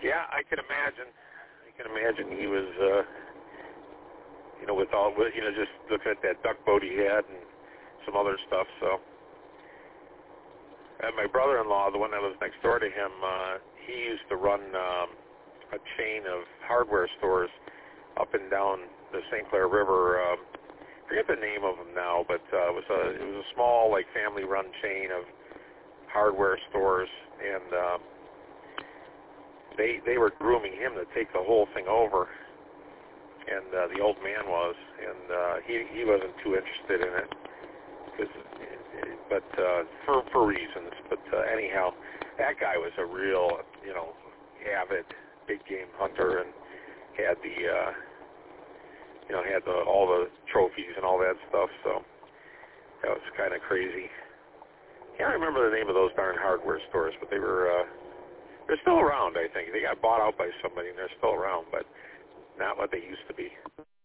Yeah, I can imagine. He was, just looking at that duck boat he had and some other stuff. So, and my brother-in-law, the one that was next door to him, he used to run a chain of hardware stores up and down the St. Clair River. I forget the name of them now, but it was a small, like, family-run chain of hardware stores, and they were grooming him to take the whole thing over, and the old man was, and he wasn't too interested in it, but for reasons. But anyhow, that guy was a real, avid big game hunter, and had all the trophies and all that stuff. So that was kind of crazy. Can't remember the name of those darn hardware stores, but they're still around. I think they got bought out by somebody, and they're still around, but not what they used to be.